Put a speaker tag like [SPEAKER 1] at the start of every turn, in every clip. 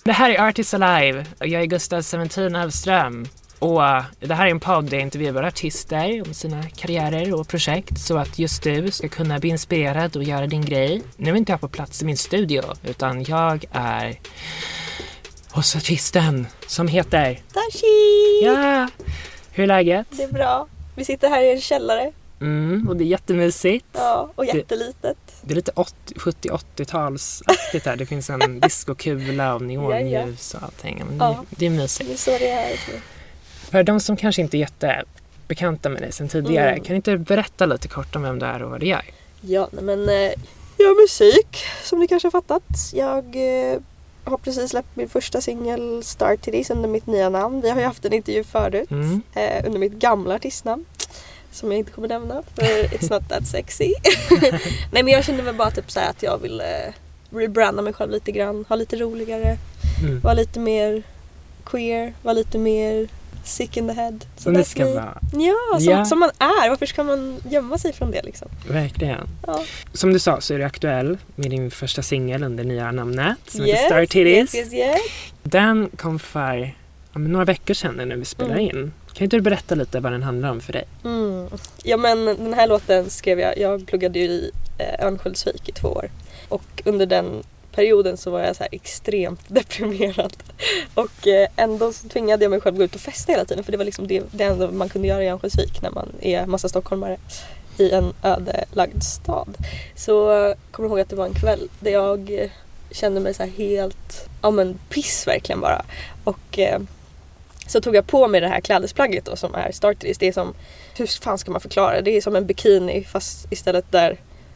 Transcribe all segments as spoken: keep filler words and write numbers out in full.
[SPEAKER 1] Det här är Artists Alive och jag är Gustav Seventeen Alfström. Och det här är en podd där jag intervjuar artister om sina karriärer och projekt så att just du ska kunna bli inspirerad och göra din grej. Nu är inte jag på plats i min studio utan jag är hos artisten som heter
[SPEAKER 2] Tashi!
[SPEAKER 1] Ja! Hur är läget?
[SPEAKER 2] Det är bra. Vi sitter här i en källare.
[SPEAKER 1] Mm, och det är jättemysigt.
[SPEAKER 2] Ja, och jättelitet.
[SPEAKER 1] Det, det är lite sjuttio-åttio-talsaktigt här. Det finns en discokula och neonljus och allting. Men det,
[SPEAKER 2] Ja.
[SPEAKER 1] det är mysigt.
[SPEAKER 2] Det är så det är här.
[SPEAKER 1] För de som kanske inte är jättebekanta med dig sedan tidigare,
[SPEAKER 2] Mm.
[SPEAKER 1] kan du inte berätta lite kort om vem du är och vad du gör?
[SPEAKER 2] Ja, nej, men eh, jag gör musik som ni kanske har fattat. Jag eh, har precis släppt min första singel Star Titties under mitt nya namn. Vi har ju haft en intervju förut
[SPEAKER 1] Mm.
[SPEAKER 2] eh, under mitt gamla artistnamn. Som jag inte kommer nämna för it's not that sexy. Nej, men jag kände väl bara typ så här att jag ville rebranda mig själv lite grann. Ha lite roligare.
[SPEAKER 1] Mm.
[SPEAKER 2] Vara lite mer queer. Vara lite mer sick in the head. Så
[SPEAKER 1] Som det ska
[SPEAKER 2] vi...
[SPEAKER 1] vara.
[SPEAKER 2] Ja, som,
[SPEAKER 1] Ja.
[SPEAKER 2] som man är. Varför ska man gömma sig från det liksom?
[SPEAKER 1] Verkligen.
[SPEAKER 2] Ja.
[SPEAKER 1] Som du sa så är du aktuell med din första singel under nya namnet som
[SPEAKER 2] Yes,
[SPEAKER 1] heter Star Titties.
[SPEAKER 2] yes, yes, yes.
[SPEAKER 1] Den kom för ja, men några veckor sedan när vi spelade
[SPEAKER 2] Mm.
[SPEAKER 1] in. Kan inte du berätta lite vad den handlar om för dig?
[SPEAKER 2] Mm. Ja, men den här låten skrev jag. Jag pluggade ju i eh, Örnsköldsvik i två år. Och under den perioden så var jag så här extremt deprimerad. Och eh, ändå så tvingade jag mig själv att gå ut och festa hela tiden. För det var liksom det, det enda man kunde göra i Örnsköldsvik när man är massa stockholmare i en ödelagd stad. Så eh, kommer jag ihåg att det var en kväll där jag eh, kände mig så här helt, ja men piss verkligen bara. Och eh, så tog jag på mig det här klädesplagget då som är Star Titties. Det är som, hur fan ska man förklara det? Det är som en bikini fast istället där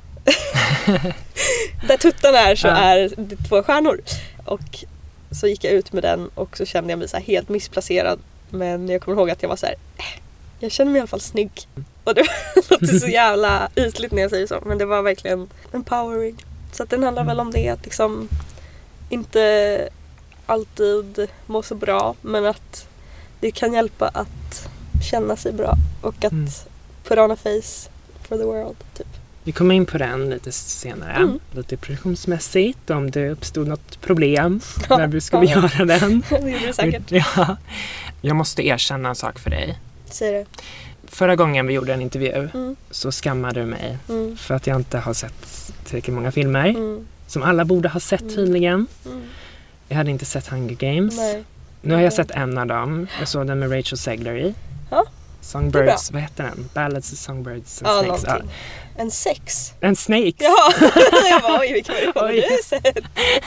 [SPEAKER 2] där tuttarna är så
[SPEAKER 1] Ja.
[SPEAKER 2] är det två stjärnor. Och så gick jag ut med den och så kände jag mig så här helt missplacerad. Men jag kommer ihåg att jag var så här, äh, jag känner mig i alla fall snygg. Och det låter så jävla ytligt när jag säger så. Men det var verkligen empowering. Så att den handlar väl om det att liksom inte alltid må så bra. Men att det kan hjälpa att känna sig bra. Och att
[SPEAKER 1] Mm.
[SPEAKER 2] put on a face for the world typ.
[SPEAKER 1] Vi kommer in på den lite senare,
[SPEAKER 2] Mm.
[SPEAKER 1] lite produktionsmässigt, om det uppstod något problem
[SPEAKER 2] Ja,
[SPEAKER 1] när du skulle
[SPEAKER 2] ja.
[SPEAKER 1] göra den.
[SPEAKER 2] Det gjorde det säkert.
[SPEAKER 1] Ja. Jag måste erkänna en sak för dig.
[SPEAKER 2] Säg det.
[SPEAKER 1] Förra gången vi gjorde en intervju
[SPEAKER 2] Mm.
[SPEAKER 1] så skammade du mig
[SPEAKER 2] Mm.
[SPEAKER 1] för att jag inte har sett tillräckligt många filmer.
[SPEAKER 2] Mm.
[SPEAKER 1] Som alla borde ha sett
[SPEAKER 2] Mm.
[SPEAKER 1] tydligen.
[SPEAKER 2] Mm.
[SPEAKER 1] Jag hade inte sett Hunger Games.
[SPEAKER 2] Nej.
[SPEAKER 1] Nu har jag sett en av dem. Jag såg den med Rachel Zegler i.
[SPEAKER 2] Ja.
[SPEAKER 1] Songbirds, vad heter den? Ballads of Songbirds and
[SPEAKER 2] Ja,
[SPEAKER 1] Snakes. Ja.
[SPEAKER 2] någonting. En sex.
[SPEAKER 1] En Snakes.
[SPEAKER 2] Ja, jag bara, oj, vilken version har
[SPEAKER 1] Oj.
[SPEAKER 2] du sett?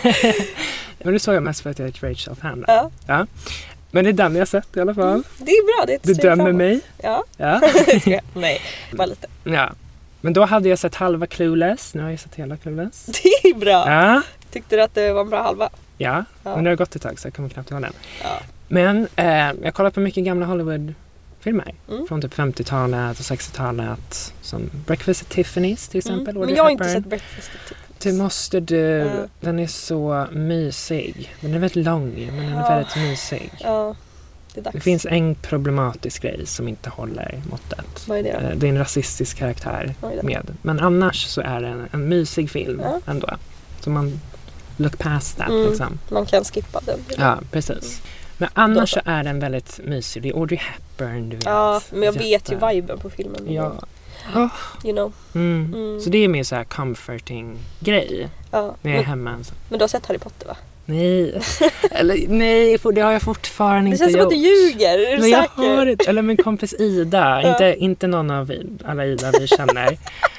[SPEAKER 1] Men det såg jag mest för att jag är ett Rachel-fan.
[SPEAKER 2] Ja.
[SPEAKER 1] Ja. Men det är den jag har sett i alla fall.
[SPEAKER 2] Det är bra, det är ett
[SPEAKER 1] Du
[SPEAKER 2] steg
[SPEAKER 1] dömer
[SPEAKER 2] framåt.
[SPEAKER 1] mig.
[SPEAKER 2] Ja,
[SPEAKER 1] Ja.
[SPEAKER 2] ska jag? Nej, bara lite.
[SPEAKER 1] Ja. Men då hade jag sett halva Clueless. Nu har jag sett hela Clueless.
[SPEAKER 2] Det är bra.
[SPEAKER 1] Ja.
[SPEAKER 2] Tyckte du att det var en bra halva?
[SPEAKER 1] Ja.
[SPEAKER 2] Ja.
[SPEAKER 1] Men det har gått ett tag så jag kommer knappt ihåg den.
[SPEAKER 2] Ja.
[SPEAKER 1] Men eh, jag kollar på mycket gamla Hollywood-filmer.
[SPEAKER 2] Mm.
[SPEAKER 1] Från typ femtiotalet och sextiotalet. Som Breakfast at Tiffany's till exempel.
[SPEAKER 2] Mm.
[SPEAKER 1] Audrey
[SPEAKER 2] Men jag har inte
[SPEAKER 1] Hepburn.
[SPEAKER 2] sett Breakfast at Tiffany's.
[SPEAKER 1] Det måste du.
[SPEAKER 2] Ja.
[SPEAKER 1] Den är så mysig. Den är väldigt lång men den är
[SPEAKER 2] Ja.
[SPEAKER 1] väldigt mysig.
[SPEAKER 2] Ja, det är dags.
[SPEAKER 1] Det finns en problematisk grej som inte håller måttet.
[SPEAKER 2] Vad är det då?
[SPEAKER 1] Eh, Det är en rasistisk karaktär
[SPEAKER 2] Oj då.
[SPEAKER 1] med. Men annars så är det en, en mysig film
[SPEAKER 2] Ja.
[SPEAKER 1] ändå. Så man look past that
[SPEAKER 2] Mm.
[SPEAKER 1] liksom.
[SPEAKER 2] Man kan skippa den.
[SPEAKER 1] Ja, precis. Men annars
[SPEAKER 2] Då
[SPEAKER 1] så är den väldigt mysig. Det är Audrey Hepburn, du vet.
[SPEAKER 2] Ja, men jag vet ju
[SPEAKER 1] Jätte-
[SPEAKER 2] viben på filmen.
[SPEAKER 1] Ja.
[SPEAKER 2] You know.
[SPEAKER 1] Mm.
[SPEAKER 2] Mm.
[SPEAKER 1] Så det är mer så här comforting grej
[SPEAKER 2] Ja.
[SPEAKER 1] när jag är
[SPEAKER 2] Men,
[SPEAKER 1] hemma. Så.
[SPEAKER 2] men du har sett Harry Potter, va?
[SPEAKER 1] Nej. Eller nej, för det har jag fortfarande
[SPEAKER 2] Det
[SPEAKER 1] inte
[SPEAKER 2] känns som
[SPEAKER 1] gjort.
[SPEAKER 2] att du ljuger. Är du
[SPEAKER 1] Men jag
[SPEAKER 2] säker?
[SPEAKER 1] har det. Eller min kompis Ida.
[SPEAKER 2] Ja.
[SPEAKER 1] inte, inte någon av alla Ida vi känner.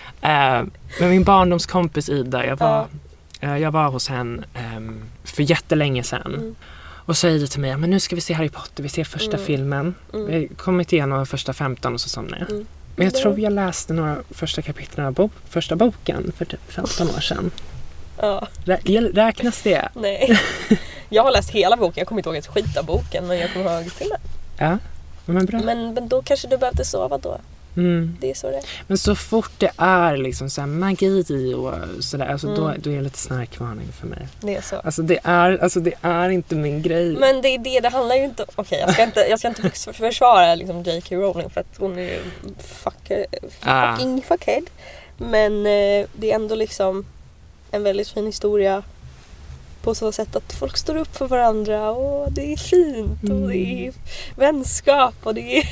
[SPEAKER 1] uh, men min barndomskompis Ida. Jag var, uh, jag var hos henne um, för jättelänge sedan.
[SPEAKER 2] Mm.
[SPEAKER 1] Och så Ida till mig, men nu ska vi se Harry Potter. Vi ser första
[SPEAKER 2] Mm.
[SPEAKER 1] filmen.
[SPEAKER 2] Mm.
[SPEAKER 1] Vi har kommit igenom de första femton och så somnade jag.
[SPEAKER 2] Mm.
[SPEAKER 1] Men jag
[SPEAKER 2] Det-
[SPEAKER 1] tror jag läste några första kapitlen av bo- första boken för typ femton år sedan.
[SPEAKER 2] Ja.
[SPEAKER 1] Rä- räknas det?
[SPEAKER 2] Nej. Jag har läst hela boken. Jag kommer inte ihåg ett skit av boken, men jag kommer ihåg filmen.
[SPEAKER 1] Ja, men bra.
[SPEAKER 2] Men, men då kanske du behövde sova då.
[SPEAKER 1] Mm.
[SPEAKER 2] Det är så det är.
[SPEAKER 1] Men så fort det är liksom så här magi och sådär, alltså
[SPEAKER 2] Mm.
[SPEAKER 1] då, då är det lite snarkvarning för mig.
[SPEAKER 2] Det är så.
[SPEAKER 1] Alltså det är, alltså det är inte min grej.
[SPEAKER 2] Men det är det, det handlar ju inte om. Okej, jag ska inte, jag ska inte förs- försvara liksom J K Rowling för att hon är ju fuck,
[SPEAKER 1] Ah.
[SPEAKER 2] fucking fuckhead. Men eh, det är ändå liksom en väldigt fin historia. på så sätt att folk står upp för varandra och det är fint och
[SPEAKER 1] Mm.
[SPEAKER 2] det är vänskap och det är...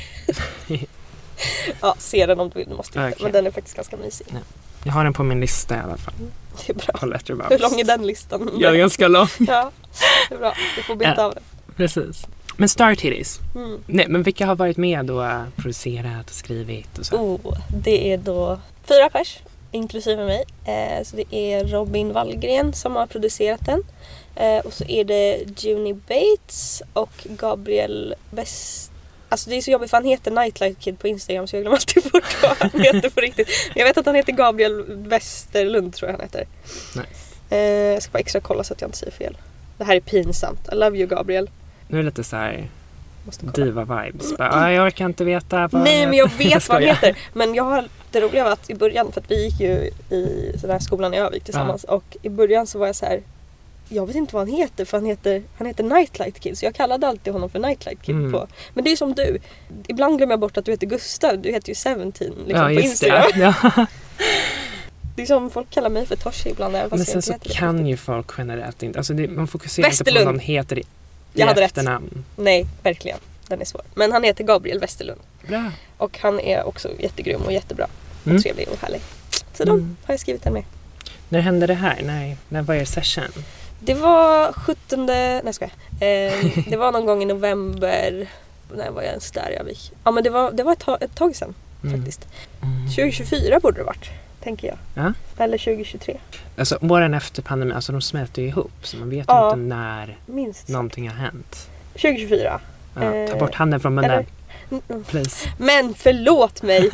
[SPEAKER 2] ja, se den om du vill, du måste inte.
[SPEAKER 1] Okay.
[SPEAKER 2] Men den är faktiskt ganska mysig.
[SPEAKER 1] Ja. Jag har den på min lista i alla fall.
[SPEAKER 2] Det är bra.
[SPEAKER 1] På Letterboxd.
[SPEAKER 2] Hur lång är den listan?
[SPEAKER 1] Ja, ganska lång.
[SPEAKER 2] Ja, det är bra. Du får beta
[SPEAKER 1] Ja.
[SPEAKER 2] av den.
[SPEAKER 1] Precis. Men Star Titties.
[SPEAKER 2] Mm.
[SPEAKER 1] Nej, men vilka har varit med och uh, producerat och skrivit och så?
[SPEAKER 2] Oh, det är då fyra pers, inklusive mig. Eh, så det är Robin Wallgren som har producerat den. Eh, och så är det Juni Bates och Gabriel West. Alltså det är så jobbigt för han heter Nightlight Kid på Instagram så jag glömmer alltid bort vad han heter på riktigt. Men jag vet att han heter Gabriel Westerlund tror jag han heter.
[SPEAKER 1] Nice.
[SPEAKER 2] Eh, jag ska bara extra kolla så att jag inte säger fel. Det här är pinsamt. I love you Gabriel.
[SPEAKER 1] Nu är det lite så här
[SPEAKER 2] Måste kolla.
[SPEAKER 1] diva-vibes. Bara, ah, jag orkar inte veta vad
[SPEAKER 2] Nej, men jag vet vad han
[SPEAKER 1] skojar.
[SPEAKER 2] heter. Men jag har det roliga var att i början, för att vi gick ju i den här skolan i Övik tillsammans. Ja. Och i början så var jag så här, jag vet inte vad han heter, för han heter, han heter Nightlight Kid. Så jag kallade alltid honom för Nightlight Kid
[SPEAKER 1] Mm.
[SPEAKER 2] på. Men det är som du. Ibland glömmer jag bort att du heter Gustav. Du heter ju sjutton liksom,
[SPEAKER 1] Ja,
[SPEAKER 2] på
[SPEAKER 1] just
[SPEAKER 2] Instagram.
[SPEAKER 1] det. Ja.
[SPEAKER 2] Det är som folk kallar mig för Toshi ibland. Även
[SPEAKER 1] Men
[SPEAKER 2] fast
[SPEAKER 1] sen
[SPEAKER 2] jag
[SPEAKER 1] så
[SPEAKER 2] inte heter
[SPEAKER 1] kan
[SPEAKER 2] det.
[SPEAKER 1] ju folk generellt inte. Alltså det, man fokuserar inte på
[SPEAKER 2] Westerlund.
[SPEAKER 1] vad de heter i, i
[SPEAKER 2] Jag hade rätt.
[SPEAKER 1] efternamn.
[SPEAKER 2] Nej, verkligen. Den är svår. Men han heter Gabriel Westerlund.
[SPEAKER 1] Bra.
[SPEAKER 2] Och han är också jättegrym och jättebra. Och
[SPEAKER 1] Mm.
[SPEAKER 2] trevlig och härlig. Så
[SPEAKER 1] Mm.
[SPEAKER 2] de har jag skrivit den med.
[SPEAKER 1] När hände det här? Nej, när var er session?
[SPEAKER 2] Det var sjuttonde... Nej, ska jag. Eh, det var någon gång i november. När var jag ens där? Jag gick. Ja, men det var, det var ett, tag, ett tag sedan
[SPEAKER 1] Mm.
[SPEAKER 2] faktiskt.
[SPEAKER 1] Mm.
[SPEAKER 2] tjugo tjugofyra borde det varit, tänker jag.
[SPEAKER 1] Ja.
[SPEAKER 2] Eller tjugo tjugotre.
[SPEAKER 1] Alltså åren efter pandemin, alltså de smälter ju ihop. Så man vet
[SPEAKER 2] Ja.
[SPEAKER 1] ju inte när
[SPEAKER 2] Minst sagt.
[SPEAKER 1] någonting har hänt.
[SPEAKER 2] tjugo tjugofyra.
[SPEAKER 1] Ja, ta
[SPEAKER 2] Eh,
[SPEAKER 1] bort handen från munnen.
[SPEAKER 2] eller- Mm, mm.
[SPEAKER 1] Please.
[SPEAKER 2] Men förlåt mig!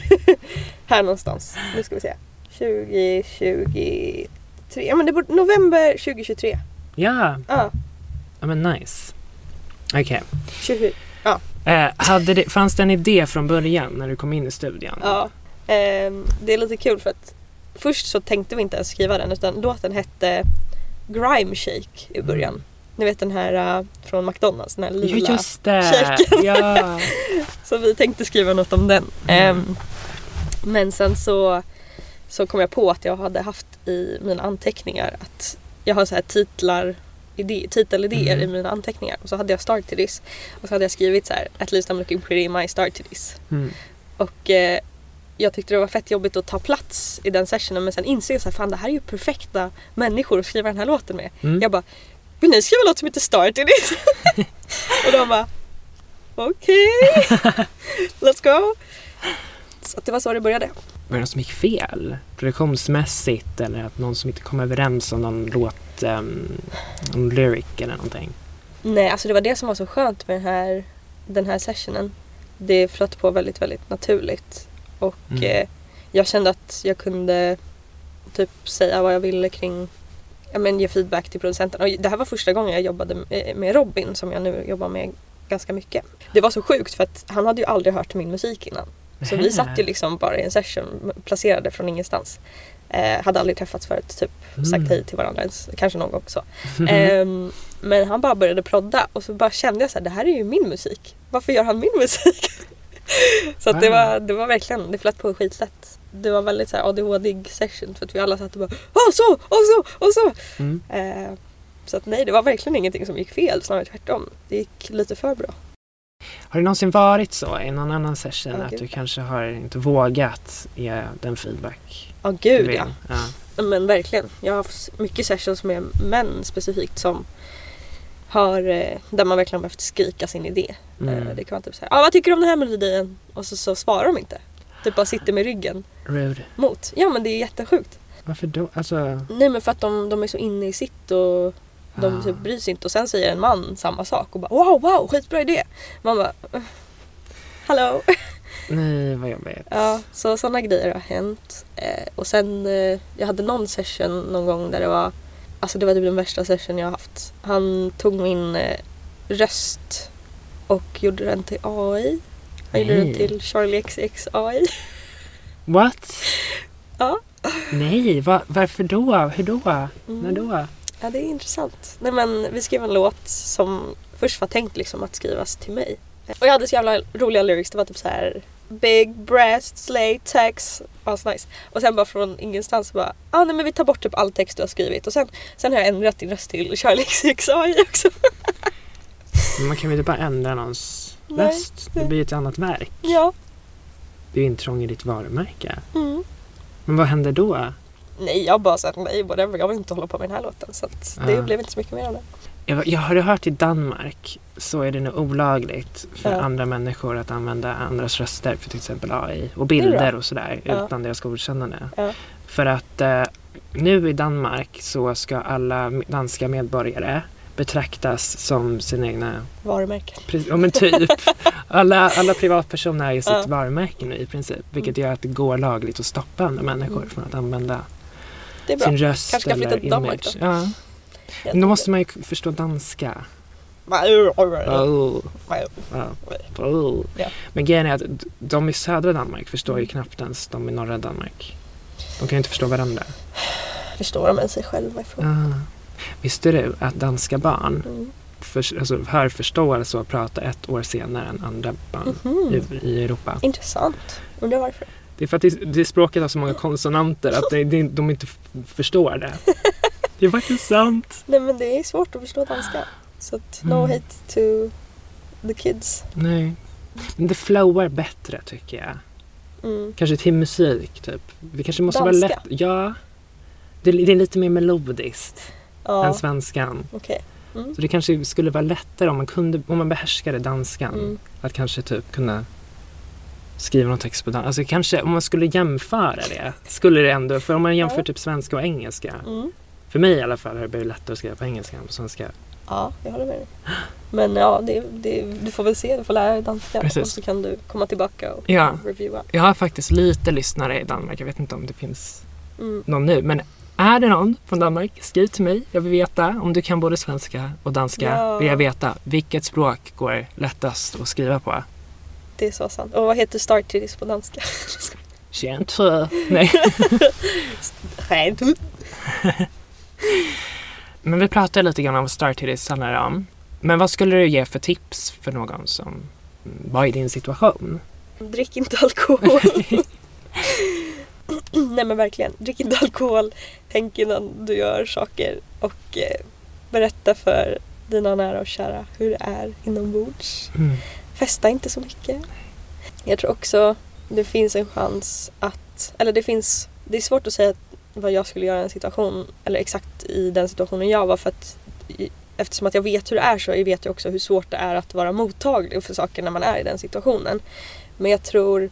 [SPEAKER 2] Här någonstans. Nu ska vi se. tjugo tjugotre. Ja, men det borde november tjugo tjugotre.
[SPEAKER 1] Ja,
[SPEAKER 2] Ja,
[SPEAKER 1] ja men nice. Okej.
[SPEAKER 2] tjugofyra.
[SPEAKER 1] Eh, hade det, fanns det en idé från början när du kom in i studion?
[SPEAKER 2] Ja. Ehm, det är lite kul för att först så tänkte vi inte ens skriva den, utan låten hette Grime Shake i början.
[SPEAKER 1] Mm.
[SPEAKER 2] Ni vet den här uh, från McDonalds, den här lila.
[SPEAKER 1] Ja, just det.
[SPEAKER 2] shaken.
[SPEAKER 1] Ja.
[SPEAKER 2] Så vi tänkte skriva något om den.
[SPEAKER 1] Mm.
[SPEAKER 2] Ehm, men sen så, så kom jag på att jag hade haft i mina anteckningar att jag har så här titlar, idé, titelidéer
[SPEAKER 1] Mm.
[SPEAKER 2] i mina anteckningar. Och så hade jag Start to this. Och så hade jag skrivit så här: At least I'm looking pretty in my Start to this.
[SPEAKER 1] Mm.
[SPEAKER 2] Och eh, jag tyckte det var fett jobbigt att ta plats i den sessionen, men sen insåg jag så här, fan det här är ju perfekta människor att skriva den här låten med.
[SPEAKER 1] Mm.
[SPEAKER 2] Jag bara, vill ni skriva en låt som heter Start to this? Och de bara, okej, okay. Let's go. Så att det var så det började.
[SPEAKER 1] Var det något som gick fel? Produktionsmässigt eller att någon som inte kom överens om någon låt, um, någon lyric eller någonting?
[SPEAKER 2] Nej, alltså det var det som var så skönt med den här, den här sessionen. Det flöt på väldigt, väldigt naturligt. Och
[SPEAKER 1] Mm.
[SPEAKER 2] eh, jag kände att jag kunde typ säga vad jag ville kring, ja men ge feedback till producenten. Och det här var första gången jag jobbade med, med Robin, som jag nu jobbar med ganska mycket. Det var så sjukt för att han hade ju aldrig hört min musik innan. Så vi satt ju liksom bara i en session, placerade från ingenstans. Eh, hade aldrig träffats förut, typ sagt
[SPEAKER 1] Mm.
[SPEAKER 2] hej till varandra ens, kanske någon gång så. Ehm, men han bara började prodda och så bara kände jag så här, det här är ju min musik. Varför gör han min musik? Så att det,
[SPEAKER 1] Wow.
[SPEAKER 2] var, det var verkligen, det flöt på skitlätt. Det var väldigt så här A D H D-ig session för att vi alla satt och bara, åh så, och så, och så.
[SPEAKER 1] Mm.
[SPEAKER 2] Ehm, så att nej, det var verkligen ingenting som gick fel, snarare tvärtom. Det gick lite för bra.
[SPEAKER 1] Har det någonsin varit så i någon annan session
[SPEAKER 2] Ja,
[SPEAKER 1] att
[SPEAKER 2] gud.
[SPEAKER 1] du kanske har inte vågat ge den feedback?
[SPEAKER 2] Ja,
[SPEAKER 1] du
[SPEAKER 2] gud
[SPEAKER 1] vill?
[SPEAKER 2] ja.
[SPEAKER 1] Ja.
[SPEAKER 2] Men verkligen. Jag har haft mycket sessions med män specifikt som har, eh, där man verkligen behövt skrika sin idé.
[SPEAKER 1] Mm.
[SPEAKER 2] Eh, Det kan vara typ såhär, ah, vad tycker du om den här melodin? Och så, så svarar de inte. Typ bara sitter med ryggen
[SPEAKER 1] Rude.
[SPEAKER 2] mot. Ja, men det är jättesjukt.
[SPEAKER 1] Varför då? Alltså,
[SPEAKER 2] Nej, men för att de, de är så inne i sitt och de
[SPEAKER 1] Ah.
[SPEAKER 2] typ bryr sig inte. Och sen säger en man samma sak och bara, wow, wow, skitbra idé. Man bara, "Uh, hallå.
[SPEAKER 1] nej vad jobbigt.
[SPEAKER 2] Ja, så sådana grejer har hänt. Eh, och sen, eh, jag hade någon session någon gång där det var, alltså det var typ den värsta session jag har haft. Han tog min eh, röst och gjorde den till A I. Han gjorde den
[SPEAKER 1] Nej.
[SPEAKER 2] till Charlie X C X A I.
[SPEAKER 1] What?
[SPEAKER 2] Ja.
[SPEAKER 1] Nej, va, varför då? Hur då?
[SPEAKER 2] Mm.
[SPEAKER 1] När då?
[SPEAKER 2] Ja, det är intressant. Nej, men vi skrev en låt som först var tänkt liksom att skrivas till mig. Och jag hade så jävla roliga lyrics. Det var typ så här, big breasts, latex. Alltså nice. Och sen bara från ingenstans bara, ah, nej men vi tar bort typ all text du har skrivit. Och sen, sen har jag ändrat din röst till Charlie X X A I också.
[SPEAKER 1] Men man kan väl inte bara ändra någons
[SPEAKER 2] Nej.
[SPEAKER 1] röst? Det blir ett annat verk.
[SPEAKER 2] Ja.
[SPEAKER 1] Det är ju intrång i ditt varumärke.
[SPEAKER 2] Mm.
[SPEAKER 1] Men vad händer då?
[SPEAKER 2] Nej, jag bara sa nej, whatever. Jag vill inte hålla på med den här låten. Så att det
[SPEAKER 1] Ja.
[SPEAKER 2] blev inte så mycket mer av det.
[SPEAKER 1] Jag, jag har hört i Danmark så är det nog olagligt för
[SPEAKER 2] Ja.
[SPEAKER 1] andra människor att använda andras röster för till exempel A I och
[SPEAKER 2] Det är
[SPEAKER 1] bilder
[SPEAKER 2] bra.
[SPEAKER 1] och sådär
[SPEAKER 2] Ja.
[SPEAKER 1] utan deras godkännande.
[SPEAKER 2] Ja.
[SPEAKER 1] För att eh, nu i Danmark så ska alla danska medborgare betraktas som sina egna,
[SPEAKER 2] Varumärken.
[SPEAKER 1] precis, ja men typ, alla, alla privatpersoner är ju sitt
[SPEAKER 2] Ja.
[SPEAKER 1] varumärke nu i princip, vilket gör att det går lagligt att stoppa andra människor
[SPEAKER 2] Mm.
[SPEAKER 1] från att använda
[SPEAKER 2] Det är bra.
[SPEAKER 1] sin röst
[SPEAKER 2] Kanske ska flytta
[SPEAKER 1] eller
[SPEAKER 2] till Danmark
[SPEAKER 1] image.
[SPEAKER 2] då.
[SPEAKER 1] Ja. Men då måste man ju förstå danska. Oh. Ja. Oh.
[SPEAKER 2] Ja.
[SPEAKER 1] Men grejen är att de i södra Danmark förstår ju knappt ens de i norra Danmark. De kan ju inte förstå varandra.
[SPEAKER 2] Förstår de ens sig själva ifrån?
[SPEAKER 1] Ah. Visste du att danska barn
[SPEAKER 2] Mm.
[SPEAKER 1] för, alltså, hör förståelse och pratar ett år senare än andra barn
[SPEAKER 2] Mhm.
[SPEAKER 1] i, i Europa?
[SPEAKER 2] Intressant. Undrar varför.
[SPEAKER 1] Det är för att det, det språket har så många konsonanter att det, det, de inte f- förstår det. Det är faktiskt sant.
[SPEAKER 2] Nej, men det är svårt att förstå danska. Så att no
[SPEAKER 1] Mm.
[SPEAKER 2] hate to the kids.
[SPEAKER 1] Nej. Men det flowar bättre tycker jag.
[SPEAKER 2] Mm.
[SPEAKER 1] Kanske till musik typ. Det kanske måste
[SPEAKER 2] Danska?
[SPEAKER 1] vara lätt. Ja. Det, det är lite mer melodiskt
[SPEAKER 2] Ja,
[SPEAKER 1] än svenskan.
[SPEAKER 2] okej. Mm.
[SPEAKER 1] Så det kanske skulle vara lättare om man kunde, om man behärskade danskan.
[SPEAKER 2] Mm.
[SPEAKER 1] Att kanske typ kunna skriva någon text på danska. Alltså kanske om man skulle jämföra det. Skulle det ändå, för om man jämför
[SPEAKER 2] Ja.
[SPEAKER 1] typ svenska och engelska.
[SPEAKER 2] Mm.
[SPEAKER 1] För mig i alla fall har det blivit lättare att skriva på engelska än på svenska.
[SPEAKER 2] Ja, jag håller med dig. Men ja, det, det, du får väl se. Du får lära dig danska.
[SPEAKER 1] Precis.
[SPEAKER 2] Och så kan du komma tillbaka och
[SPEAKER 1] Ja.
[SPEAKER 2] reviewa.
[SPEAKER 1] Jag har faktiskt lite lyssnare i Danmark. Jag vet inte om det finns
[SPEAKER 2] Mm.
[SPEAKER 1] någon nu. Men är det någon från Danmark? Skriv till mig. Jag vill veta om du kan både svenska och danska.
[SPEAKER 2] Ja.
[SPEAKER 1] Vill jag veta vilket språk går lättast att skriva på?
[SPEAKER 2] Det är så sant. Och vad heter Startidis på danska?
[SPEAKER 1] Känt för... Nej.
[SPEAKER 2] Skämt.
[SPEAKER 1] Men vi pratade lite grann om vad Startidis handlar om. Men vad skulle du ge för tips för någon som var i din situation?
[SPEAKER 2] Drick inte alkohol. Nej men verkligen. Drick inte alkohol. Tänk innan du gör saker. Och eh, berätta för dina nära och kära hur det är inombords.
[SPEAKER 1] Mm.
[SPEAKER 2] Festa inte så mycket. Jag tror också det finns en chans att... Eller det finns... Det är svårt att säga vad jag skulle göra i en situation. Eller exakt i den situationen jag var. För att eftersom att jag vet hur det är så vet jag också hur svårt det är att vara mottaglig för saker när man är i den situationen. Men jag tror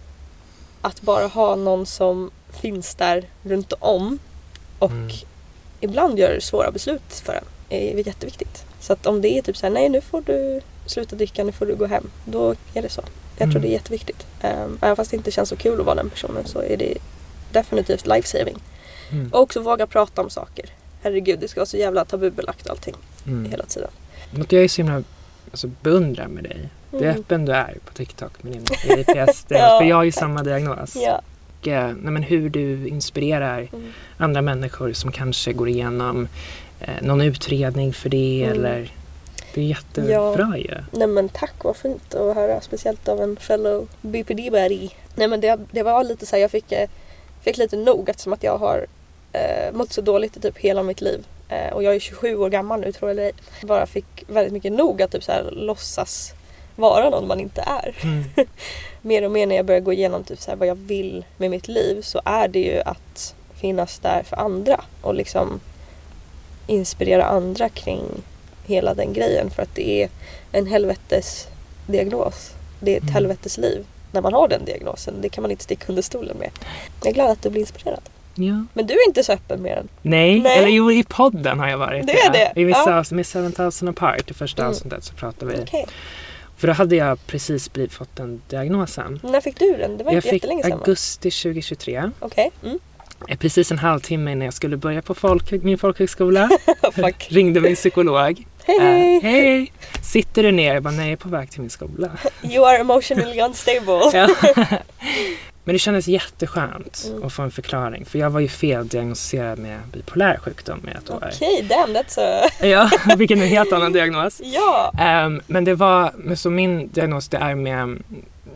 [SPEAKER 2] att bara ha någon som finns där runt om och
[SPEAKER 1] Mm.
[SPEAKER 2] ibland gör svåra beslut för en är jätteviktigt. Så att om det är typ så här, nej nu får du sluta dricka, nu får du gå hem. Då är det så. Jag tror
[SPEAKER 1] Mm.
[SPEAKER 2] det är jätteviktigt. Um, även fast det inte känns så kul att vara den personen så är det definitivt life-saving.
[SPEAKER 1] Mm.
[SPEAKER 2] Och också våga prata om saker. Herregud, det ska vara så jävla tabubelagt allting
[SPEAKER 1] Mm.
[SPEAKER 2] hela tiden.
[SPEAKER 1] Något jag är så himla alltså, beundrar med dig. Det är
[SPEAKER 2] Mm.
[SPEAKER 1] öppen du är på TikTok med din I P S.
[SPEAKER 2] Ja,
[SPEAKER 1] För jag har ju
[SPEAKER 2] tack.
[SPEAKER 1] samma diagnos.
[SPEAKER 2] Ja.
[SPEAKER 1] Och, eh, nej, men hur du inspirerar
[SPEAKER 2] Mm.
[SPEAKER 1] andra människor som kanske går igenom eh, någon utredning för det.
[SPEAKER 2] Mm.
[SPEAKER 1] Eller, det är jättebra ju.
[SPEAKER 2] Nej men tack, vad fint att höra. Speciellt av en fellow B P D-buddy. Nej men det, det var lite så här, jag fick, eh, fick lite nog eftersom att jag har eh, mått så dåligt i typ hela mitt liv. Eh, och jag är tjugosju år gammal nu tror jag eller ej. Bara fick väldigt mycket nog att typ så här, låtsas vara någon man inte är.
[SPEAKER 1] Mm.
[SPEAKER 2] Mer och mer när jag börjar gå igenom typ så här, vad jag vill med mitt liv så är det ju att finnas där för andra. Och liksom inspirera andra kring hela den grejen. För att det är en helvetes diagnos. Det är ett
[SPEAKER 1] Mm.
[SPEAKER 2] helvetes liv när man har den diagnosen. Det kan man inte sticka under stolen med. Jag är glad att du blir inspirerad.
[SPEAKER 1] Ja.
[SPEAKER 2] Men du är inte så öppen med den.
[SPEAKER 1] Nej,
[SPEAKER 2] Nej.
[SPEAKER 1] eller jo i podden har jag varit.
[SPEAKER 2] Det är det,
[SPEAKER 1] I vissa
[SPEAKER 2] ja.
[SPEAKER 1] avsnitt med seven thousand apart, i första
[SPEAKER 2] Mm.
[SPEAKER 1] avsnittet så pratade vi.
[SPEAKER 2] Okej.
[SPEAKER 1] För då hade jag precis blivit fått den diagnosen.
[SPEAKER 2] När fick du den? Det var
[SPEAKER 1] Jag
[SPEAKER 2] inte
[SPEAKER 1] fick
[SPEAKER 2] jättelänge sedan va?
[SPEAKER 1] augusti tjugohundratjugotre.
[SPEAKER 2] Okej. Mm.
[SPEAKER 1] Eh, Precis en halvtimme innan jag skulle börja på folk, min folkhögskola.
[SPEAKER 2] Fuck.
[SPEAKER 1] Ringde min psykolog.
[SPEAKER 2] Hej
[SPEAKER 1] Eh,
[SPEAKER 2] hej!
[SPEAKER 1] Hej! Sitter du ner? Jag bara, nej, jag är på väg till min skola.
[SPEAKER 2] You are emotionally unstable.
[SPEAKER 1] Ja. Men det kändes jätteskönt
[SPEAKER 2] Mm.
[SPEAKER 1] att få en förklaring. För jag var ju feldiagnostiserad med bipolär sjukdom i ett år.
[SPEAKER 2] Okej, damn that's a...
[SPEAKER 1] Ja, vilken en helt annan diagnos.
[SPEAKER 2] Ja!
[SPEAKER 1] Um, men det var, men så min diagnos det är med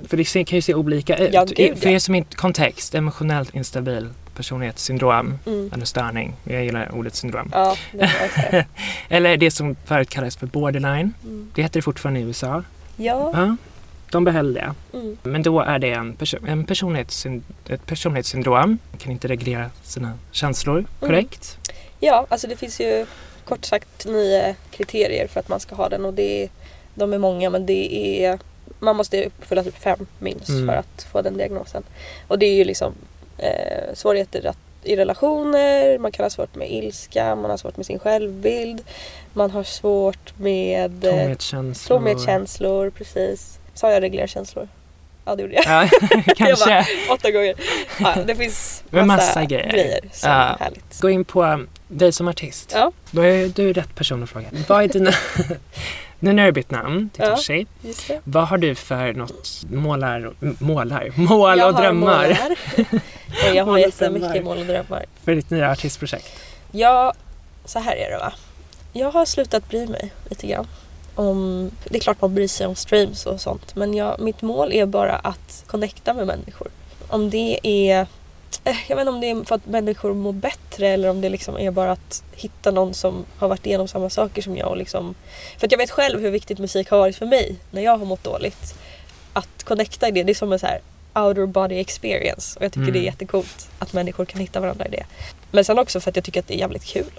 [SPEAKER 1] För det ser- kan ju se olika ut.
[SPEAKER 2] Ja, gud,
[SPEAKER 1] För
[SPEAKER 2] ja.
[SPEAKER 1] er som inte kontext, emotionellt instabil personlighetssyndrom
[SPEAKER 2] Mm.
[SPEAKER 1] eller störning. Jag gillar ordet syndrom.
[SPEAKER 2] Ja, det var jag säga.
[SPEAKER 1] Eller det som förut kallades för borderline.
[SPEAKER 2] Mm.
[SPEAKER 1] Det heter det fortfarande i U S A.
[SPEAKER 2] Ja.
[SPEAKER 1] Ja, de behöll det.
[SPEAKER 2] Mm.
[SPEAKER 1] Men då är det en, perso- en personlighetssyn- ett personlighetssyndrom. Man kan inte reglera sina känslor korrekt.
[SPEAKER 2] Ja, alltså det finns ju kort sagt nio kriterier för att man ska ha den och det är, de är många men det är, man måste uppfylla typ fem minst
[SPEAKER 1] Mm.
[SPEAKER 2] för att få den diagnosen. Och det är ju liksom eh, svårigheter att, i relationer, man kan ha svårt med ilska, man har svårt med sin självbild, man har svårt med eh,
[SPEAKER 1] Tomhetskänslor.
[SPEAKER 2] tomhetskänslor, precis. Sa jag reglera känslor? Ja, det gjorde jag.
[SPEAKER 1] Ja, kanske.
[SPEAKER 2] Jag bara, åtta gånger. Ja, det finns massa,
[SPEAKER 1] Men massa grejer.
[SPEAKER 2] grejer som
[SPEAKER 1] Ja.
[SPEAKER 2] är härligt.
[SPEAKER 1] Gå in på dig som artist.
[SPEAKER 2] Ja.
[SPEAKER 1] Då är du rätt person att fråga. Vad är dina... Nu när du bytt namn till
[SPEAKER 2] Ja.
[SPEAKER 1] Toshi.
[SPEAKER 2] Just det.
[SPEAKER 1] Vad har du för något målar, målar, mål
[SPEAKER 2] Jag
[SPEAKER 1] och
[SPEAKER 2] har
[SPEAKER 1] drömmar
[SPEAKER 2] målar. Och jag har
[SPEAKER 1] Mål och
[SPEAKER 2] jättemycket
[SPEAKER 1] drömmar.
[SPEAKER 2] mål och drömmar.
[SPEAKER 1] för ditt nya artistprojekt?
[SPEAKER 2] Ja, så här är det va. Jag har slutat bry mig lite grann. Om, det är klart man bryr sig om streams och sånt. Men jag, mitt mål är bara att connecta med människor. Om det är... eh, Jag vet inte om det är för att människor mår bättre eller om det liksom är bara att hitta någon som har varit igenom samma saker som jag. Och liksom, för att jag vet själv hur viktigt musik har varit för mig när jag har mått dåligt. Att connecta i det, det är som en så här outer body experience. Och jag tycker
[SPEAKER 1] Mm.
[SPEAKER 2] det är jättecoolt att människor kan hitta varandra i det. Men sen också för att jag tycker att det är jävligt kul.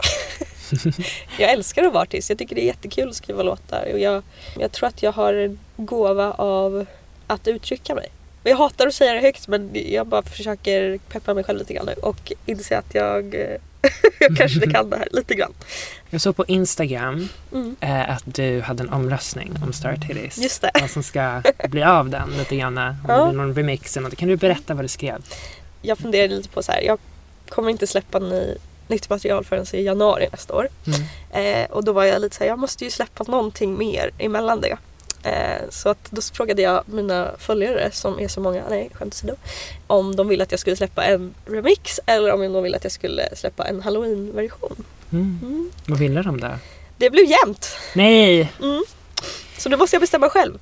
[SPEAKER 2] Jag älskar att vara artist. Jag tycker det är jättekul att skriva låtar. Och jag, jag tror att jag har en gåva av att uttrycka mig. Och jag hatar att säga det högt men jag bara försöker peppa mig själv lite grann nu. Och inse att jag, jag kanske inte kan det här lite grann.
[SPEAKER 1] Jag såg på Instagram
[SPEAKER 2] Mm.
[SPEAKER 1] eh, att du hade en omröstning om Star Titties.
[SPEAKER 2] Just det.
[SPEAKER 1] Vad som ska bli av den lite grann. Om
[SPEAKER 2] Ja.
[SPEAKER 1] det blir någon remix eller något. Kan du berätta vad du skrev?
[SPEAKER 2] Jag funderar lite på så här. Jag kommer inte släppa ny, nytt material förrän i januari nästa år.
[SPEAKER 1] Mm.
[SPEAKER 2] Eh, och då var jag lite så här, jag måste ju släppa någonting mer emellan det. Eh, så att då frågade jag mina följare, som är så många, nej skämt åsido, om de ville att jag skulle släppa en remix eller om de ville att jag skulle släppa en Halloween-version.
[SPEAKER 1] Mm.
[SPEAKER 2] Mm.
[SPEAKER 1] Vad ville de där?
[SPEAKER 2] Det blev jämnt.
[SPEAKER 1] Nej!
[SPEAKER 2] Mm. Så nu måste jag bestämma själv.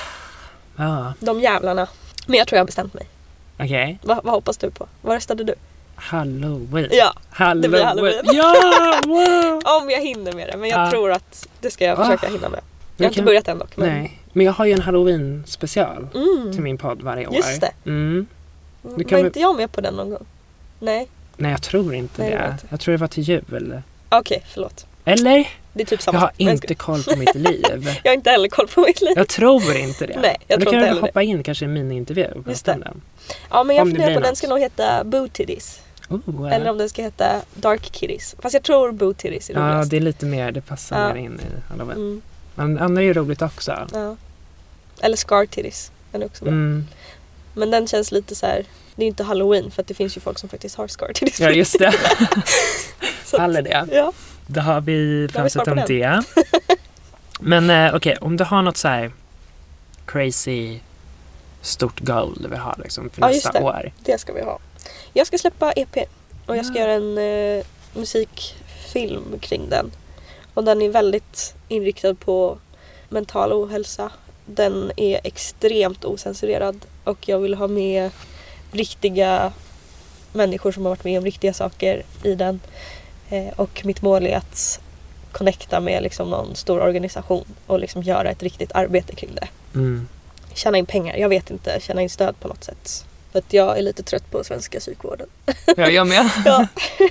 [SPEAKER 1] Ja,
[SPEAKER 2] De jävlarna. Men jag tror jag har bestämt mig.
[SPEAKER 1] okej.
[SPEAKER 2] Va, vad hoppas du på? Vad röstade du?
[SPEAKER 1] Halloween.
[SPEAKER 2] Ja,
[SPEAKER 1] Halloween.
[SPEAKER 2] det blir Halloween.
[SPEAKER 1] Ja, wow!
[SPEAKER 2] om jag hinner med det. Men jag
[SPEAKER 1] Ja.
[SPEAKER 2] tror att det ska jag
[SPEAKER 1] Ah.
[SPEAKER 2] försöka hinna med. Jag
[SPEAKER 1] Men
[SPEAKER 2] har inte
[SPEAKER 1] kan-
[SPEAKER 2] börjat än dock. Men...
[SPEAKER 1] Nej, men jag har ju en Halloween special
[SPEAKER 2] Mm.
[SPEAKER 1] till min podd varje år.
[SPEAKER 2] Just det.
[SPEAKER 1] Mm.
[SPEAKER 2] Mm,
[SPEAKER 1] Du
[SPEAKER 2] var
[SPEAKER 1] kan väl-
[SPEAKER 2] inte jag med på den någon gång? Nej.
[SPEAKER 1] Nej, jag tror inte
[SPEAKER 2] Nej, det var
[SPEAKER 1] det.
[SPEAKER 2] inte.
[SPEAKER 1] Jag tror det var till jul.
[SPEAKER 2] Okej, förlåt.
[SPEAKER 1] Eller?
[SPEAKER 2] Det är typ samma
[SPEAKER 1] Jag har
[SPEAKER 2] sak. Nej,
[SPEAKER 1] inte
[SPEAKER 2] ska-
[SPEAKER 1] koll på mitt liv.
[SPEAKER 2] Jag har inte heller koll på mitt liv.
[SPEAKER 1] Jag tror inte det.
[SPEAKER 2] Nej, jag
[SPEAKER 1] Men
[SPEAKER 2] tror
[SPEAKER 1] då kan
[SPEAKER 2] inte
[SPEAKER 1] du
[SPEAKER 2] heller
[SPEAKER 1] hoppa in kanske i en mini-intervju. och
[SPEAKER 2] Just
[SPEAKER 1] prata
[SPEAKER 2] det.
[SPEAKER 1] om den.
[SPEAKER 2] Ja, men jag
[SPEAKER 1] om det
[SPEAKER 2] funderar
[SPEAKER 1] blir
[SPEAKER 2] på den
[SPEAKER 1] något.
[SPEAKER 2] ska nog heta Boo Titties.
[SPEAKER 1] Oh,
[SPEAKER 2] Eller om den ska heta Dark Kitties. Fast jag tror Boo Titties är
[SPEAKER 1] ja,
[SPEAKER 2] roligast.
[SPEAKER 1] det är lite mer, det passar
[SPEAKER 2] Ja.
[SPEAKER 1] mer in i Halloween.
[SPEAKER 2] Mm,
[SPEAKER 1] Men andra är ju roligt också.
[SPEAKER 2] ja. Eller Scar Titties. Den är också bra.
[SPEAKER 1] Mm.
[SPEAKER 2] Men den känns lite så här. Det är inte Halloween för att det finns ju folk som faktiskt har Scar Titties.
[SPEAKER 1] Ja, just det.
[SPEAKER 2] Så att-
[SPEAKER 1] Faller det.
[SPEAKER 2] Ja.
[SPEAKER 1] Då har vi
[SPEAKER 2] Då har vi svar
[SPEAKER 1] pratat
[SPEAKER 2] på
[SPEAKER 1] om
[SPEAKER 2] den.
[SPEAKER 1] det. Men eh, okej, om du har något så här crazy stort goal du vill ha liksom, för
[SPEAKER 2] Ja, just
[SPEAKER 1] nästa
[SPEAKER 2] det.
[SPEAKER 1] år.
[SPEAKER 2] Det ska vi ha. Jag ska släppa E P. Och jag ska
[SPEAKER 1] Ja.
[SPEAKER 2] göra en eh, musikfilm kring den. Och den är väldigt inriktad på mental ohälsa. Den är extremt osensurerad. Och jag vill ha med riktiga människor som har varit med om riktiga saker i den. Eh, och mitt mål är att connecta med liksom någon stor organisation och liksom göra ett riktigt arbete kring det.
[SPEAKER 1] Mm.
[SPEAKER 2] Tjäna in pengar, jag vet inte, tjäna in stöd på något sätt. För att jag är lite trött på svenska psykvården.
[SPEAKER 1] Ja, jag med.
[SPEAKER 2] Ja.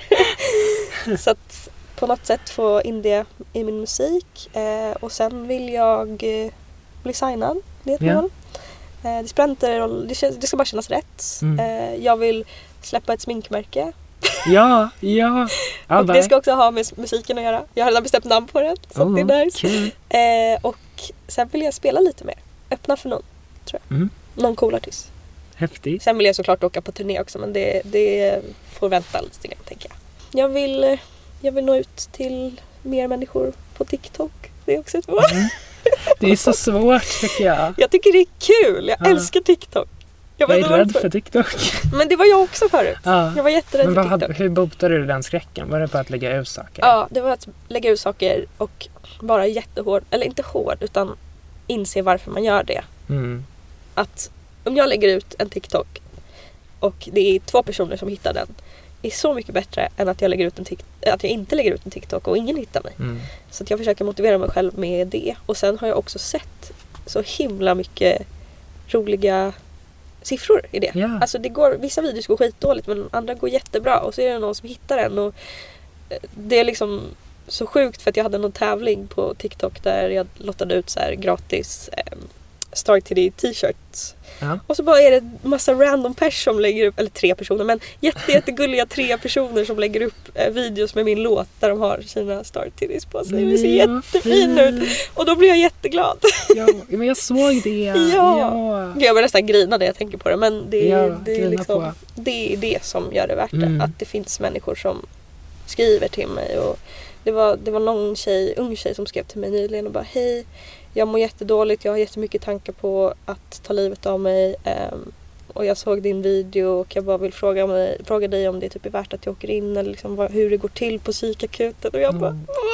[SPEAKER 2] Så att på något sätt få in det i min musik. Eh, och sen vill jag eh, bli signad. Det är ett
[SPEAKER 1] Ja.
[SPEAKER 2] mål. Eh, det spelar inte roll, det, känns, det ska bara kännas rätt.
[SPEAKER 1] Mm.
[SPEAKER 2] Eh, jag vill släppa ett sminkmärke.
[SPEAKER 1] Ja, ja.
[SPEAKER 2] Och det ska också ha med musiken att göra. Jag har redan bestämt namn på det. Så
[SPEAKER 1] oh,
[SPEAKER 2] att det är nice.
[SPEAKER 1] kul.
[SPEAKER 2] Eh, och sen vill jag spela lite mer. Öppna för någon, tror jag.
[SPEAKER 1] Mm.
[SPEAKER 2] Någon cool artist.
[SPEAKER 1] Häftigt.
[SPEAKER 2] Sen vill jag såklart åka på turné också, men det, det får vänta lite grann, tänker jag. Jag vill, jag vill nå ut till mer människor på TikTok. Det är också ett mål.
[SPEAKER 1] Mm. Det är så svårt tycker jag.
[SPEAKER 2] Jag tycker det är kul. Jag
[SPEAKER 1] Ja.
[SPEAKER 2] älskar TikTok. Jag,
[SPEAKER 1] Jag
[SPEAKER 2] vet
[SPEAKER 1] är
[SPEAKER 2] inte
[SPEAKER 1] rädd
[SPEAKER 2] varför.
[SPEAKER 1] för TikTok.
[SPEAKER 2] Men det var jag också förut.
[SPEAKER 1] Ja.
[SPEAKER 2] Jag var jätterädd
[SPEAKER 1] Men
[SPEAKER 2] för
[SPEAKER 1] vad
[SPEAKER 2] TikTok.
[SPEAKER 1] hade, hur botade du den skräcken? Var det bara att lägga ut saker?
[SPEAKER 2] Ja, det var att lägga ut saker och vara jättehård. Eller inte hård, utan inse varför man gör det.
[SPEAKER 1] Mm.
[SPEAKER 2] Att om jag lägger ut en TikTok och det är två personer som hittar den, är så mycket bättre än att jag lägger ut en TikTok, att jag inte lägger ut en TikTok och ingen hittar mig.
[SPEAKER 1] Mm.
[SPEAKER 2] Så att jag försöker motivera mig själv med det. Och sen har jag också sett så himla mycket roliga siffror i det.
[SPEAKER 1] Ja.
[SPEAKER 2] Alltså det går, vissa videos går skitdåligt men andra går jättebra. Och så är det någon som hittar den. Och det är liksom så sjukt för att jag hade någon tävling på TikTok där jag lottade ut så här gratis eh, Star T D t-shirts.
[SPEAKER 1] Ja.
[SPEAKER 2] Och så bara är det massa random pers som lägger upp, eller tre personer, men jätte, jättegulliga tre personer som lägger upp eh, videos med min låt där de har sina Star T Ds på sig. Det ser jättefin ut. Och då blir jag jätteglad.
[SPEAKER 1] Ja, men jag såg det.
[SPEAKER 2] Ja.
[SPEAKER 1] Ja.
[SPEAKER 2] Jag börjar nästan grina när jag tänker på det, men det,
[SPEAKER 1] Ja,
[SPEAKER 2] det, är,
[SPEAKER 1] grina
[SPEAKER 2] liksom,
[SPEAKER 1] på.
[SPEAKER 2] det är det som gör det värt det.
[SPEAKER 1] Mm.
[SPEAKER 2] Att det finns människor som skriver till mig. Och det var, det var någon tjej, ung tjej som skrev till mig nyligen och bara hej, jag mår jättedåligt, jag har jättemycket tankar på att ta livet av mig um, och jag såg din video och jag bara vill fråga, mig, fråga dig om det typ är värt att jag åker in eller liksom vad, hur det går till på psykakuten och jag bara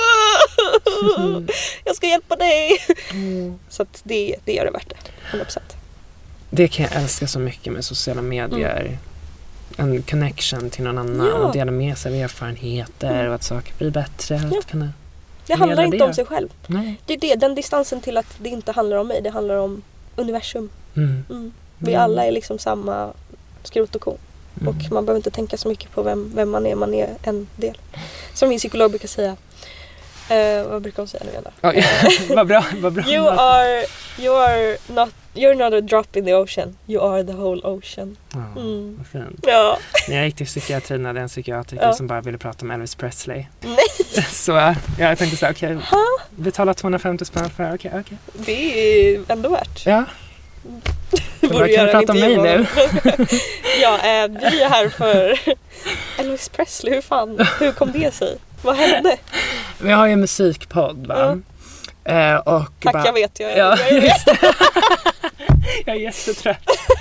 [SPEAKER 2] mm. jag ska hjälpa dig. Mm. Så att det, det gör det värt det, hundra procent.
[SPEAKER 1] Det kan jag älska så mycket med sociala medier. Mm. En connection till någon annan,
[SPEAKER 2] ja.
[SPEAKER 1] dela med sig av erfarenheter mm. och att saker blir bättre.
[SPEAKER 2] Ja.
[SPEAKER 1] Att kunna
[SPEAKER 2] det handlar inte
[SPEAKER 1] det.
[SPEAKER 2] om sig själv.
[SPEAKER 1] Nej.
[SPEAKER 2] Det är det, den distansen till att det inte handlar om mig, det handlar om universum.
[SPEAKER 1] Mm.
[SPEAKER 2] Mm. Vi
[SPEAKER 1] Mm.
[SPEAKER 2] alla är liksom samma skrot och ko. Mm. Och man behöver inte tänka så mycket på vem, vem man är, man är en del. Som min psykolog brukar säga. Uh, vad brukar hon säga nu igen då?
[SPEAKER 1] Oh, yeah. Vad bra, vad bra.
[SPEAKER 2] You are, you are not, you're not a drop in the ocean. You are the whole ocean.
[SPEAKER 1] Oh, mm. Vad fint.
[SPEAKER 2] Ja.
[SPEAKER 1] När jag gick till psykiatrin hade en psykiatriker
[SPEAKER 2] ja.
[SPEAKER 1] som bara ville prata om Elvis Presley.
[SPEAKER 2] Nej!
[SPEAKER 1] Så ja, jag tänkte så okej, okay, betala tvåhundrafemtio spänn för, okej, okay, okej. Okay.
[SPEAKER 2] Det är ändå värt.
[SPEAKER 1] Ja.
[SPEAKER 2] Du borde göra
[SPEAKER 1] prata om mig nu.
[SPEAKER 3] Ja, eh, vi är här för Elvis Presley. Hur fan, hur kom det sig? Vad hände?
[SPEAKER 1] Vi har ju en musikpodd, va? Ja. Eh, och
[SPEAKER 3] Tack,
[SPEAKER 1] bara,
[SPEAKER 3] jag vet. Jag,
[SPEAKER 1] ja,
[SPEAKER 3] jag, vet.
[SPEAKER 1] jag är jättetrött.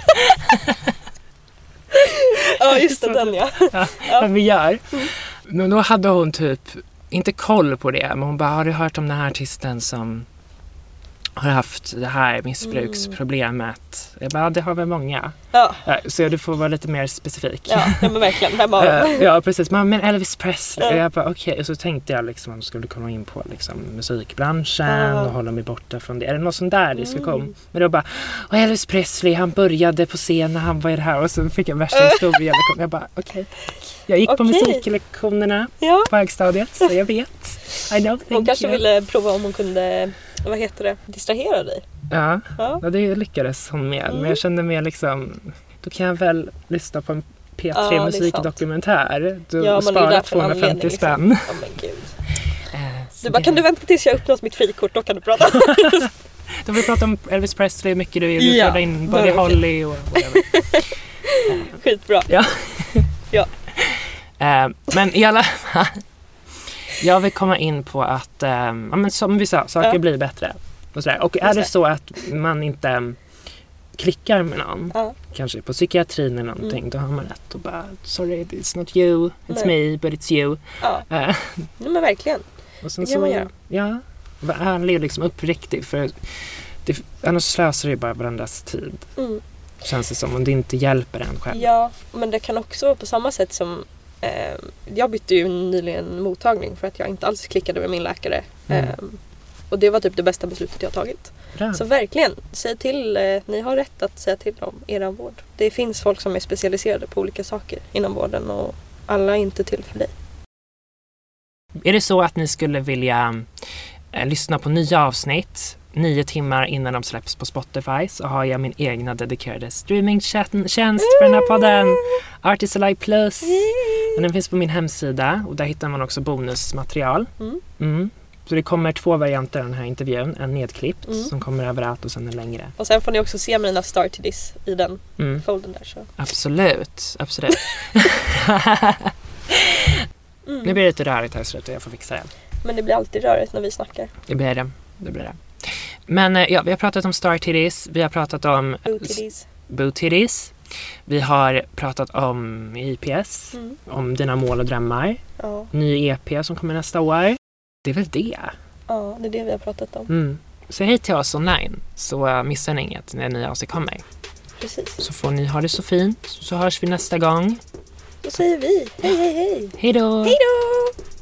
[SPEAKER 3] Ja, just det, den ja.
[SPEAKER 1] Ja, ja. Vad vi gör. Mm. Men då hade hon typ inte koll på det. Men hon bara, har du hört om den här artisten som har haft det här missbruksproblemet? Mm. Jag bara, det har väl många.
[SPEAKER 3] Ja.
[SPEAKER 1] Så du får vara lite mer specifik.
[SPEAKER 3] Ja, men verkligen. Vem har
[SPEAKER 1] uh, ja, precis. Men Elvis Presley.
[SPEAKER 3] Ja.
[SPEAKER 1] Jag bara, okej. Okay. Och så tänkte jag liksom att man skulle komma in på liksom, musikbranschen ja. och hålla mig borta från det. Är det någon sån där diskussion? Mm. Men då bara, och Elvis Presley, han började på scen när han var i det här. Och så fick jag värsta historia. Jag bara, okej. Okay. Jag gick okay. på musiklektionerna ja. på högstadiet, så jag vet. I know,
[SPEAKER 3] hon kanske
[SPEAKER 1] you.
[SPEAKER 3] ville prova om hon kunde, vad heter det, distrahera dig.
[SPEAKER 1] Ja, ja. ja det lyckades hon med. Mm. Men jag kände mer liksom, då kan jag väl lyssna på en P tre ja, musikdokumentär. Du
[SPEAKER 3] ja,
[SPEAKER 1] sparar tvåhundrafemtio spänn.
[SPEAKER 3] Liksom. Oh, men gud. Uh, du bara, kan du vänta tills jag öppnar mitt frikort, då kan du prata.
[SPEAKER 1] Då vill vi prata om Elvis Presley, hur mycket du vill. Du ja, får in Buddy Holly och whatever.
[SPEAKER 3] Skitbra.
[SPEAKER 1] Ja.
[SPEAKER 3] ja.
[SPEAKER 1] Uh, men i alla fall, jag vill komma in på att uh, ja, men som vi sa, saker ja. blir bättre. Och, sådär. Och är det så att man inte um, klickar med någon, ja. kanske på psykiatrin eller någonting, mm. då har man rätt och bara, sorry, it's not you, it's Nej. me, but it's you.
[SPEAKER 3] Ja, uh, ja men verkligen.
[SPEAKER 1] Och sen det kan så, man göra. Ja, var ärlig och liksom uppriktig, för det, annars slösar det bara varandras tid. Mm. Känns det som, om det inte hjälper en själv.
[SPEAKER 3] Ja, men det kan också vara på samma sätt som eh, jag bytte ju nyligen mottagning för att jag inte alls klickade med min läkare. Mm. Eh, och det var typ det bästa beslutet jag har tagit. Bra. Så verkligen, säg till, eh, ni har rätt att säga till om er vård. Det finns folk som är specialiserade på olika saker inom vården och alla är inte till för dig.
[SPEAKER 1] Är det så att ni skulle vilja eh, lyssna på nya avsnitt nio timmar innan de släpps på Spotify, så har jag min egna dedikerade streamingtjänst för den här podden, Artist Alive Plus. Och den finns på min hemsida och där hittar man också bonusmaterial. Mm. Mm. Så det kommer två varianter av den här intervjun, en nedklippt mm. som kommer överallt och sen en längre.
[SPEAKER 3] Och sen får ni också se mina Star T Ds i den mm. folden där. Så.
[SPEAKER 1] Absolut, absolut. mm. Nu blir det lite rörigt här i slutet, jag får fixa det.
[SPEAKER 3] Men det blir alltid rörigt när vi snackar.
[SPEAKER 1] Det blir det, det blir det. Men ja, vi har pratat om Star T Ds, vi har pratat om Boo T Ds, vi har pratat om I P S, mm. om dina mål och drömmar, ja. Ny E P som kommer nästa år. Det är väl det?
[SPEAKER 3] Ja, det är det vi har pratat om.
[SPEAKER 1] Mm. Så hej till oss online, så missar ni inget när nya avsnitt kommer.
[SPEAKER 2] Precis.
[SPEAKER 1] Så får ni ha det så fint. Så hörs vi nästa gång.
[SPEAKER 2] Då säger vi hej hej hej.
[SPEAKER 1] Hej då.
[SPEAKER 2] Hej då.